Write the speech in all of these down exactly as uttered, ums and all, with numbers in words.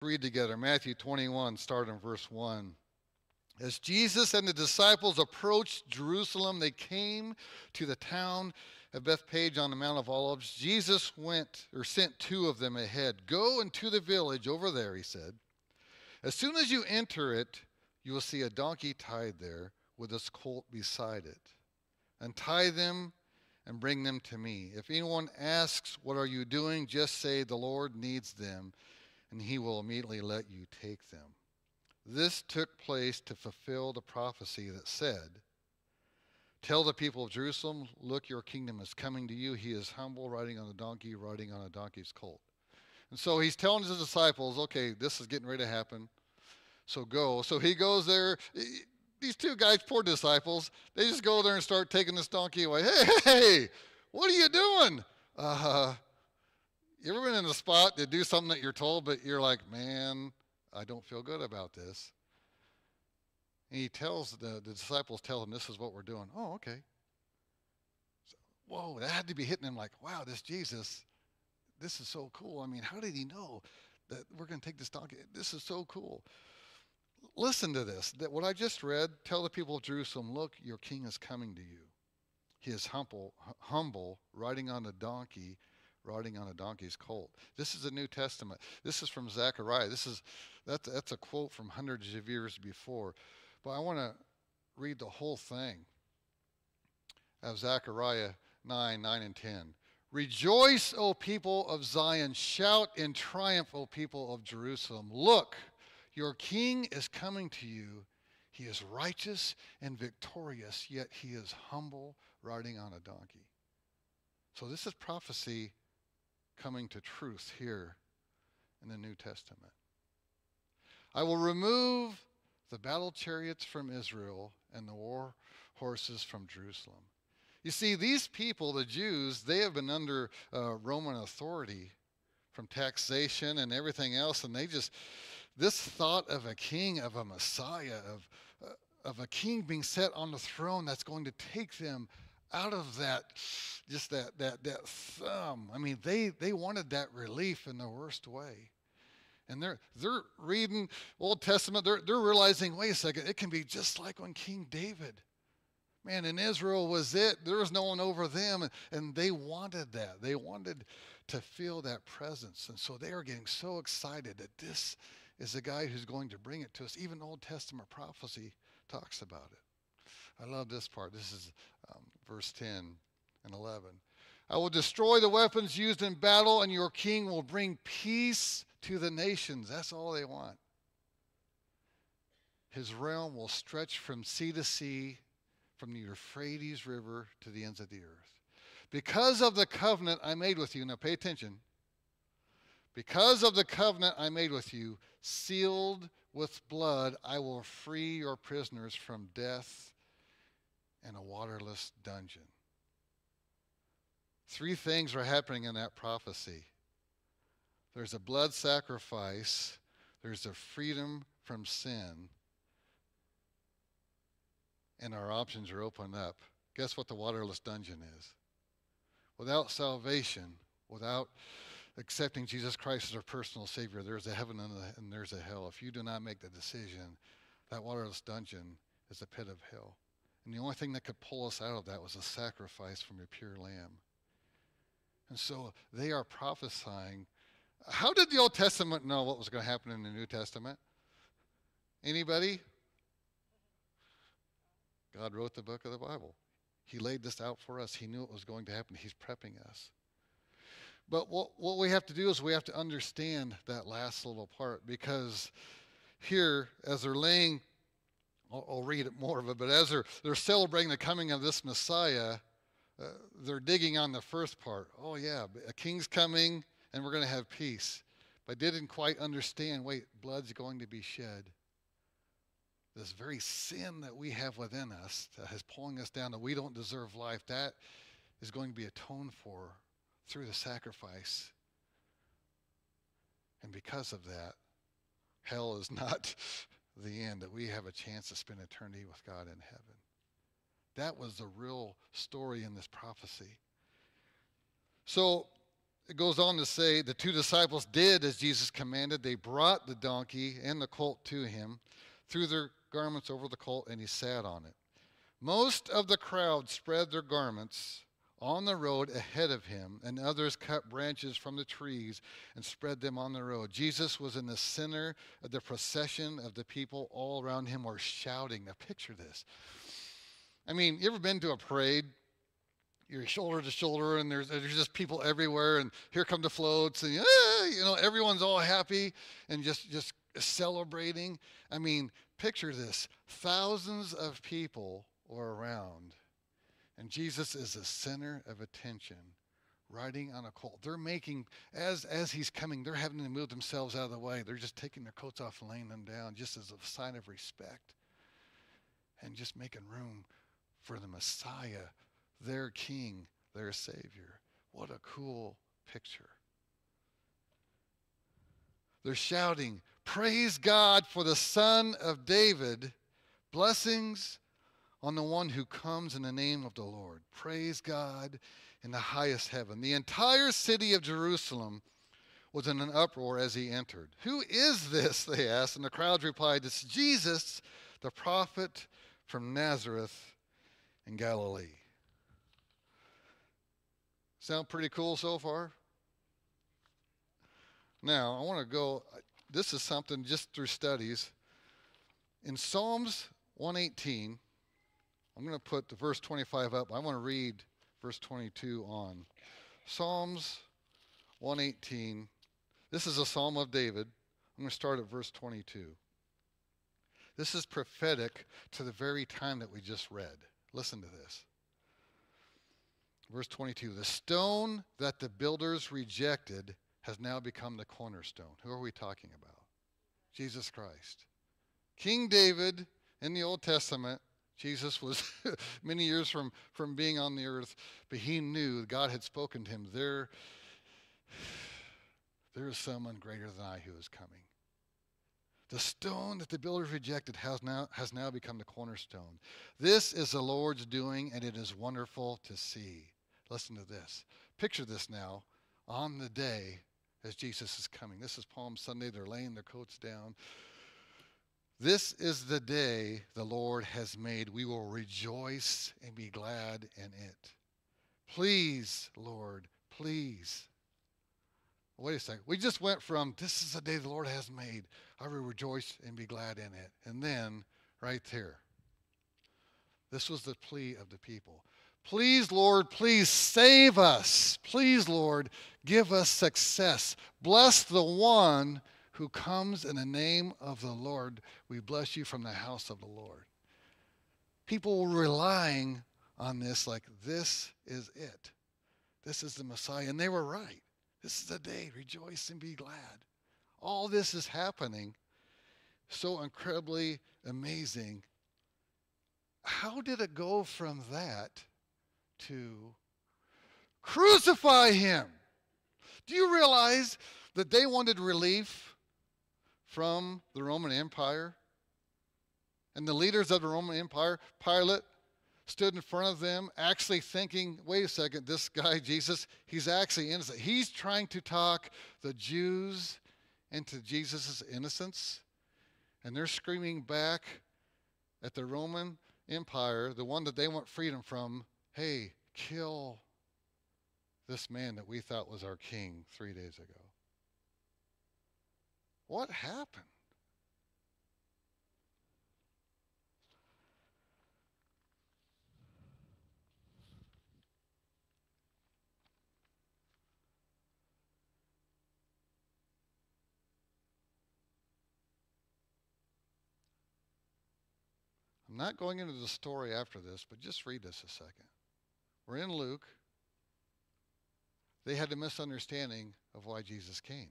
read together. Matthew twenty-one, start in verse one. As Jesus and the disciples approached Jerusalem, they came to the town of Bethphage on the Mount of Olives. Jesus went or sent two of them ahead. Go into the village over there, he said. As soon as you enter it, you will see a donkey tied there with its colt beside it. Untie them and bring them to me. If anyone asks, what are you doing? Just say, the Lord needs them, and he will immediately let you take them. This took place to fulfill the prophecy that said, tell the people of Jerusalem, look, your kingdom is coming to you. He is humble, riding on a donkey, riding on a donkey's colt. And so he's telling his disciples, okay, this is getting ready to happen, so go. So he goes there. These two guys, poor disciples, they just go there and start taking this donkey away. Hey, hey, what are you doing? Uh, you ever been in a spot to do something that you're told, but you're like, man, I don't feel good about this. And he tells, the, the disciples tell him, this is what we're doing. Oh, okay. So, whoa, that had to be hitting him like, wow, this Jesus, this is so cool. I mean, how did he know that we're going to take this donkey? This is so cool. Listen to this, that what I just read, tell the people of Jerusalem, look, your king is coming to you. He is humble, humble, riding on a donkey, riding on a donkey's colt. This is the New Testament. This is from Zechariah. This is that's that's a quote from hundreds of years before. But I want to read the whole thing of Zechariah nine, nine and ten. Rejoice, O people of Zion. Shout in triumph, O people of Jerusalem. Look, your king is coming to you. He is righteous and victorious, yet he is humble, riding on a donkey. So this is prophecy coming to truth here in the New Testament. I will remove the battle chariots from Israel and the war horses from Jerusalem. You see, these people, the Jews, they have been under uh, Roman authority from taxation and everything else, and they just, this thought of a king, of a Messiah, of, uh, of a king being set on the throne that's going to take them out of that, just that that that thumb. I mean, they they wanted that relief in the worst way. And they're they're reading Old Testament, they're they're realizing, wait a second, it can be just like when King David. Man, in Israel was it. There was no one over them, and, and they wanted that. They wanted to feel that presence. And so they are getting so excited that this is the guy who's going to bring it to us. Even Old Testament prophecy talks about it. I love this part. This is um, verse ten and eleven. I will destroy the weapons used in battle, and your king will bring peace to the nations. That's all they want. His realm will stretch from sea to sea, from the Euphrates River to the ends of the earth. Because of the covenant I made with you, now pay attention. Because of the covenant I made with you, sealed with blood, I will free your prisoners from death and a waterless dungeon. Three things are happening in that prophecy. There's a blood sacrifice, there's a freedom from sin, and our options are opened up. Guess what the waterless dungeon is? Without salvation, without accepting Jesus Christ as our personal Savior, there's a heaven and there's a hell. If you do not make the decision, that waterless dungeon is a pit of hell. And the only thing that could pull us out of that was a sacrifice from a pure lamb. And so they are prophesying. How did the Old Testament know what was going to happen in the New Testament? Anybody? God wrote the book of the Bible. He laid this out for us. He knew it was going to happen. He's prepping us. But what, what we have to do is we have to understand that last little part, because here, as they're laying, I'll, I'll read it more of it, but as they're, they're celebrating the coming of this Messiah, uh, they're digging on the first part. Oh yeah, a king's coming and we're going to have peace. But didn't quite understand, wait, blood's going to be shed. This very sin that we have within us that is pulling us down, that we don't deserve life, that is going to be atoned for through the sacrifice. And because of that, hell is not the end, that we have a chance to spend eternity with God in heaven. That was the real story in this prophecy. So it goes on to say the two disciples did as Jesus commanded. They brought the donkey and the colt to him, threw their garments over the colt, and he sat on it. Most of the crowd spread their garments on the road ahead of him, and others cut branches from the trees and spread them on the road. Jesus was in the center of the procession of the people all around him were shouting. Now picture this. I mean, you ever been to a parade? You're shoulder to shoulder, and there's there's just people everywhere, and here come the floats, and ah, you know everyone's all happy and just just celebrating. I mean, picture this: thousands of people are around, and Jesus is the center of attention, riding on a colt. They're making as as he's coming, they're having to move themselves out of the way. They're just taking their coats off and laying them down, just as a sign of respect, and just making room for the Messiah, their King, their Savior. What a cool picture. They're shouting, "Praise God for the Son of David. Blessings on the one who comes in the name of the Lord. Praise God in the highest heaven." The entire city of Jerusalem was in an uproar as he entered. "Who is this?" they asked, and the crowd replied, "It's Jesus, the prophet from Nazareth in Galilee." Sound pretty cool so far? Now, I want to go, this is something just through studies. In Psalms one eighteen, I'm going to put the verse twenty-five up. I want to read verse twenty-two on. Psalms one eighteen. This is a psalm of David. I'm going to start at verse twenty-two. This is prophetic to the very time that we just read. Listen to this. Verse twenty-two. The stone that the builders rejected has now become the cornerstone. Who are we talking about? Jesus Christ. King David in the Old Testament, Jesus was many years from, from being on the earth, but he knew God had spoken to him. There, there is someone greater than I who is coming. The stone that the builders rejected has now, has now become the cornerstone. This is the Lord's doing, and it is wonderful to see. Listen to this. Picture this now on the day as Jesus is coming. This is Palm Sunday. They're laying their coats down. This is the day the Lord has made. We will rejoice and be glad in it. Please, Lord, please. Wait a second. We just went from, this is the day the Lord has made. I will rejoice and be glad in it. And then, right there, this was the plea of the people. Please, Lord, please save us. Please, Lord, give us success. Bless the one who comes in the name of the Lord. We bless you from the house of the Lord. People were relying on this like this is it. This is the Messiah. And they were right. This is the day. Rejoice and be glad. All this is happening. So incredibly amazing. How did it go from that to crucify him? Do you realize that they wanted relief from the Roman Empire? And the leaders of the Roman Empire, Pilate, stood in front of them actually thinking, wait a second, this guy Jesus, he's actually innocent. He's trying to talk the Jews into Jesus' innocence. And they're screaming back at the Roman Empire, the one that they want freedom from, hey, kill this man that we thought was our king three days ago. What happened? I'm not going into the story after this, but just read this a second. We're in Luke. They had a misunderstanding of why Jesus came.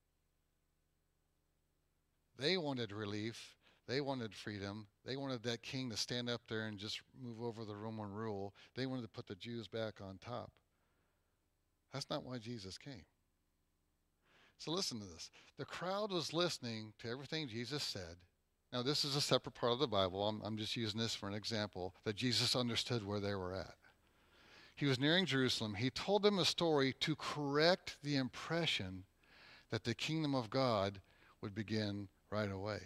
They wanted relief. They wanted freedom. They wanted that king to stand up there and just move over the Roman rule. They wanted to put the Jews back on top. That's not why Jesus came. So listen to this. The crowd was listening to everything Jesus said. Now, this is a separate part of the Bible. I'm, I'm just using this for an example, that Jesus understood where they were at. he was nearing Jerusalem, he told them a story to correct the impression that the kingdom of God would begin right away.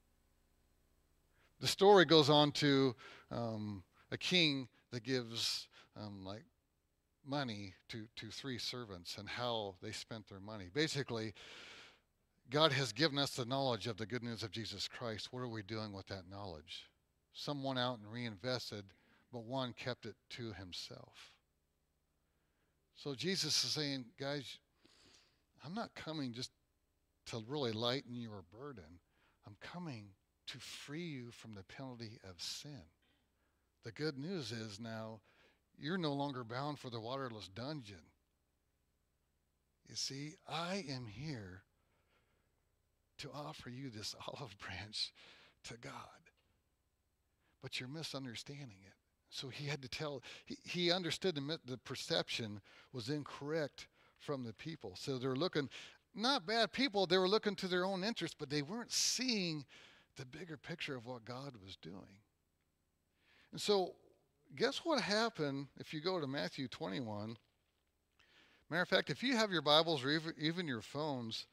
The story goes on to um, a king that gives um, like money to, to three servants and how they spent their money. Basically, God has given us the knowledge of the good news of Jesus Christ. What are we doing with that knowledge? Some went out and reinvested, but one kept it to himself. So Jesus is saying, guys, I'm not coming just to really lighten your burden. I'm coming to free you from the penalty of sin. The good news is now you're no longer bound for the waterless dungeon. You see, I am here to offer you this olive branch to God. But you're misunderstanding it. So he had to tell, he, he understood the, the perception was incorrect from the people. So they're looking, not bad people, they were looking to their own interests, but they weren't seeing the bigger picture of what God was doing. And so guess what happened if you go to Matthew twenty-one? Matter of fact, if you have your Bibles or even, even your phones,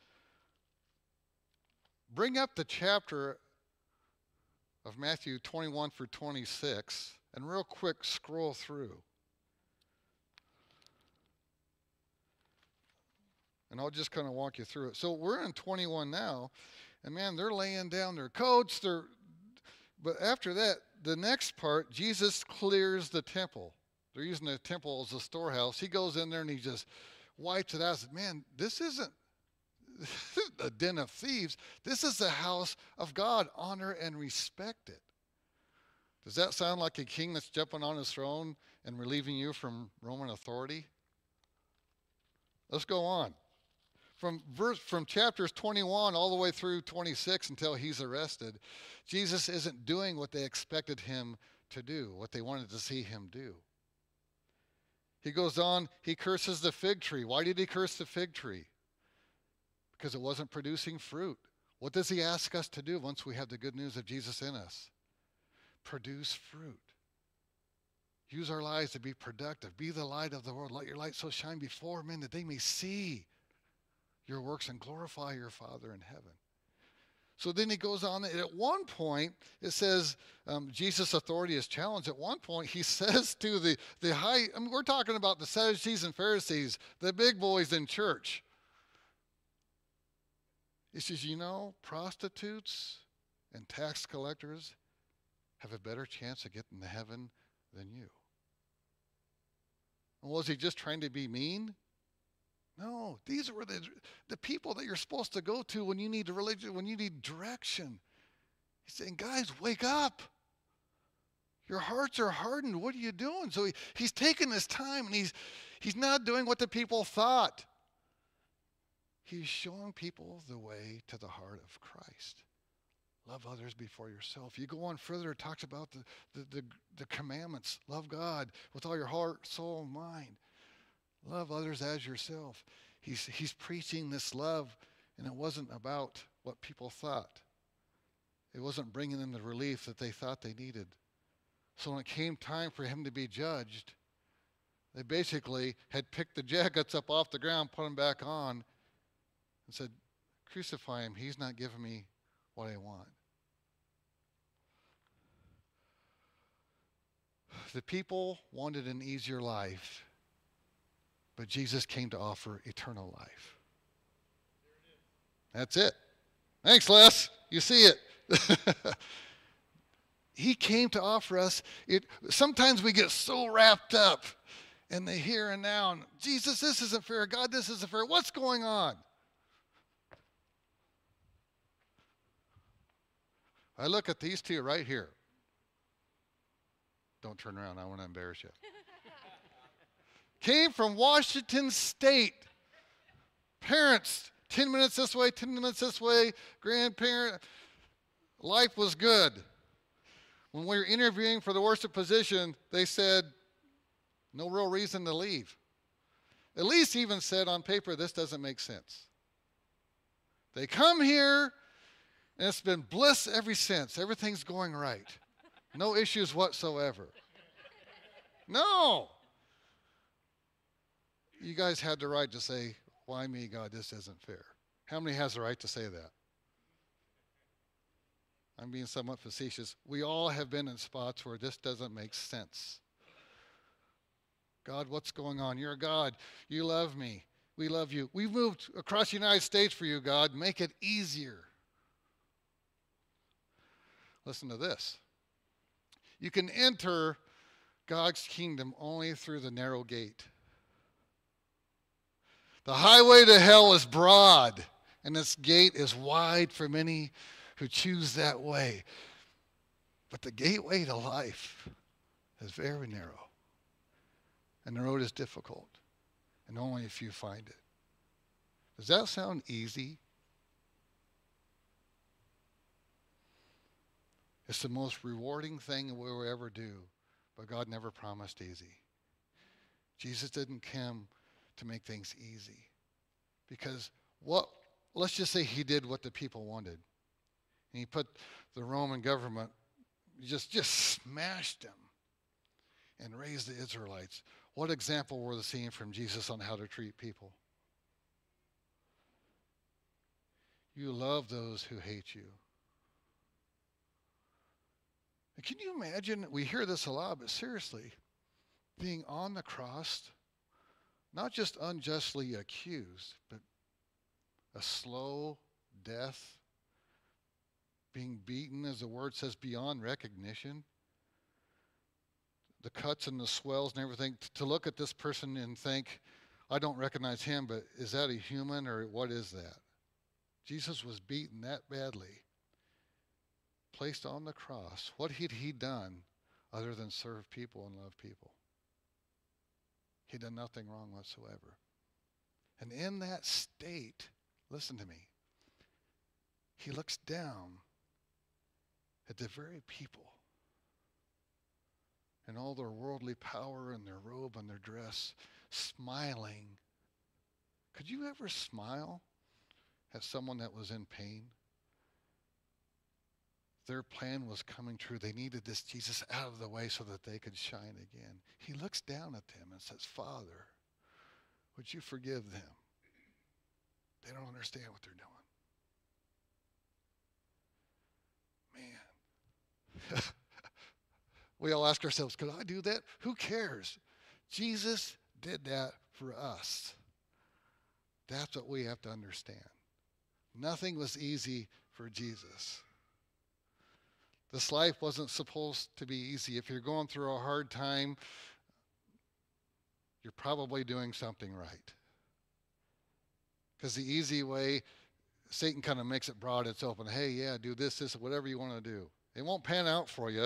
bring up the chapter of Matthew twenty-one through twenty-six and real quick scroll through. And I'll just kind of walk you through it. So we're in twenty-one now, and man, they're laying down their coats. They're, but after that, the next part, Jesus clears the temple. They're using the temple as a storehouse. He goes in there and he just wipes it out. Says, man, this isn't a den of thieves. This is the house of God. Honor and respect it. Does that sound like a king that's jumping on his throne and relieving you from Roman authority? Let's go on. From verse, from chapters twenty-one all the way through twenty-six until he's arrested, Jesus isn't doing what they expected him to do, what they wanted to see him do. He goes on, he curses the fig tree. Why did he curse the fig tree? Because it wasn't producing fruit. What does he ask us to do once we have the good news of Jesus in us? Produce fruit. Use our lives to be productive. Be the light of the world. Let your light so shine before men that they may see your works and glorify your Father in heaven. So then he goes on. At one point, it says um, Jesus' authority is challenged. At one point, he says to the, the high, I mean, we're talking about the Sadducees and Pharisees, the big boys in church. He says, you know, prostitutes and tax collectors have a better chance of getting to heaven than you. And was he just trying to be mean? No, these were the, the people that you're supposed to go to when you need religion, when you need direction. He's saying, guys, wake up. Your hearts are hardened. What are you doing? So he, he's taking his time, and he's, he's not doing what the people thought. He's showing people the way to the heart of Christ. Love others before yourself. You go on further, it talks about the, the, the, the commandments. Love God with all your heart, soul, and mind. Love others as yourself. He's, he's preaching this love, and it wasn't about what people thought. It wasn't bringing them the relief that they thought they needed. So when it came time for him to be judged, they basically had picked the jackets up off the ground, put them back on, and said, crucify him. He's not giving me what I want. The people wanted an easier life, but Jesus came to offer eternal life. That's it. Thanks, Les. You see it. He came to offer us it. Sometimes we get so wrapped up in the here and now. And Jesus, this isn't fair. God, this isn't fair. What's going on? I look at these two right here. Don't turn around. I want to embarrass you. Came from Washington State. Parents, ten minutes this way, ten minutes this way. Grandparent. Life was good. When we were interviewing for the worship position, they said, no real reason to leave. At least even said on paper, this doesn't make sense. They come here, and it's been bliss ever since. Everything's going right. No issues whatsoever. No. You guys had the right to say, why me, God, this isn't fair. How many has the right to say that? I'm being somewhat facetious. We all have been in spots where this doesn't make sense. God, what's going on? You're a God. You love me. We love you. We've moved across the United States for you, God. Make it easier. Listen to this. You can enter God's kingdom only through the narrow gate. The highway to hell is broad, and its gate is wide for many who choose that way. But the gateway to life is very narrow, and the road is difficult, and only a few find it. Does that sound easy? It's the most rewarding thing we'll ever do, but God never promised easy. Jesus didn't come to make things easy, because what, let's just say he did what the people wanted. And he put the Roman government, just, just smashed them and raised the Israelites. What example were they seeing from Jesus on how to treat people? You love those who hate you. And can you imagine, we hear this a lot, but seriously, being on the cross, not just unjustly accused, but a slow death, being beaten, as the word says, beyond recognition, the cuts and the swells and everything, to look at this person and think, I don't recognize him, but is that a human or what is that? Jesus was beaten that badly, placed on the cross. What had he done other than serve people and love people? He'd done nothing wrong whatsoever. And in that state, listen to me, he looks down at the very people and all their worldly power and their robe and their dress, smiling. Could you ever smile at someone that was in pain? Their plan was coming true. They needed this Jesus out of the way so that they could shine again. He looks down at them and says, Father, would you forgive them? They don't understand what they're doing. Man. We all ask ourselves, could I do that? Who cares? Jesus did that for us. That's what we have to understand. Nothing was easy for Jesus. This life wasn't supposed to be easy. If you're going through a hard time, you're probably doing something right. Because the easy way, Satan kind of makes it broad, it's open. Hey, yeah, do this, this, whatever you want to do. It won't pan out for you.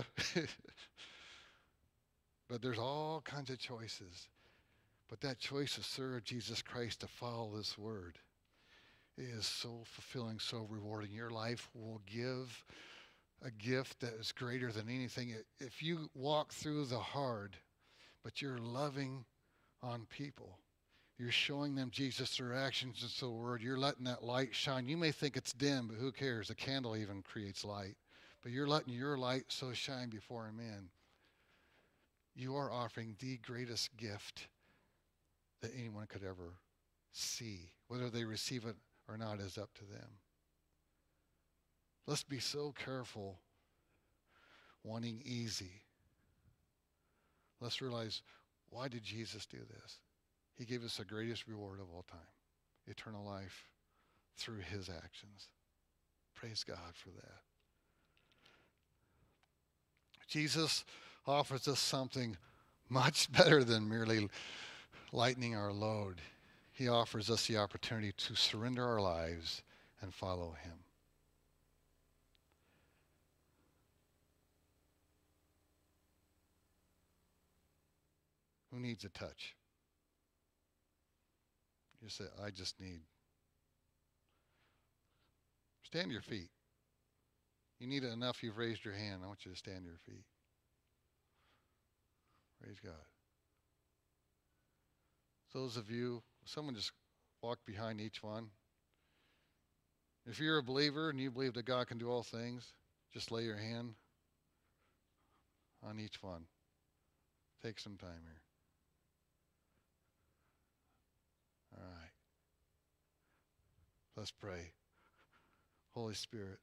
But there's all kinds of choices. But that choice to serve Jesus Christ, to follow this word, is so fulfilling, so rewarding. Your life will give a gift that is greater than anything. If you walk through the hard, but you're loving on people, you're showing them Jesus through actions and through the word, you're letting that light shine. You may think it's dim, but who cares? A candle even creates light. But you're letting your light so shine before men. You are offering the greatest gift that anyone could ever see. Whether they receive it or not is up to them. Let's be so careful wanting easy. Let's realize, why did Jesus do this? He gave us the greatest reward of all time, eternal life through his actions. Praise God for that. Jesus offers us something much better than merely lightening our load. He offers us the opportunity to surrender our lives and follow him. Who needs a touch? You say, I just need. Stand to your feet. You need it enough, you've raised your hand. I want you to stand to your feet. Praise God. Those of you, someone just walk behind each one. If you're a believer and you believe that God can do all things, just lay your hand on each one. Take some time here. Let's pray. Holy Spirit,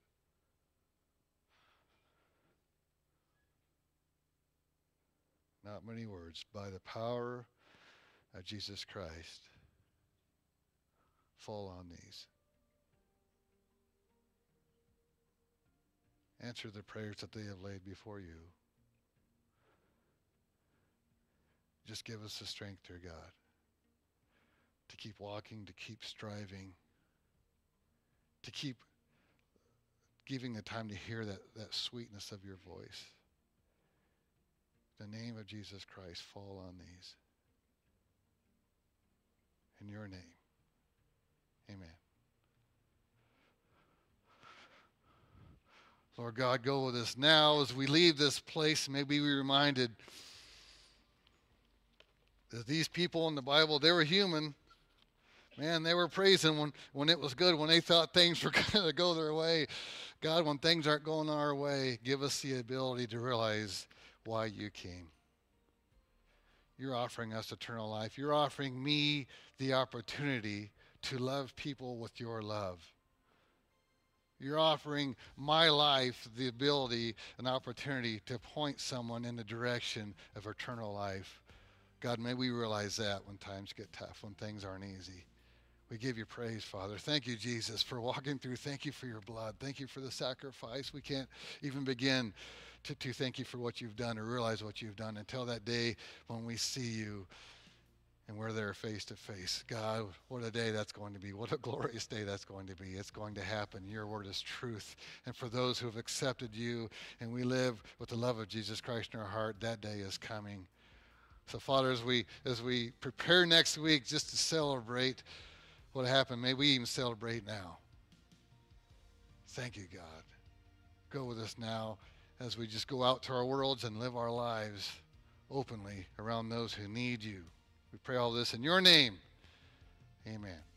not many words, by the power of Jesus Christ, fall on these. Answer the prayers that they have laid before you. Just give us the strength, dear God, to keep walking, to keep striving, to keep giving the time to hear that, that sweetness of your voice. In the name of Jesus Christ, fall on these. In your name, amen. Lord God, go with us now as we leave this place. May we be reminded that these people in the Bible, they were human. Man, they were praising when, when it was good, when they thought things were going to go their way. God, when things aren't going our way, give us the ability to realize why you came. You're offering us eternal life. You're offering me the opportunity to love people with your love. You're offering my life the ability and opportunity to point someone in the direction of eternal life. God, may we realize that when times get tough, when things aren't easy. We give you praise, Father. Thank you, Jesus, for walking through. Thank you for your blood. Thank you for the sacrifice. We can't even begin to, to thank you for what you've done or realize what you've done until that day when we see you and we're there face to face. God, what a day that's going to be. What a glorious day that's going to be. It's going to happen. Your word is truth. And for those who have accepted you and we live with the love of Jesus Christ in our heart, that day is coming. So, Father, as we as we prepare next week just to celebrate what happened, may we even celebrate now. Thank you, God. Go with us now as we just go out to our worlds and live our lives openly around those who need you. We pray all this in your name. Amen.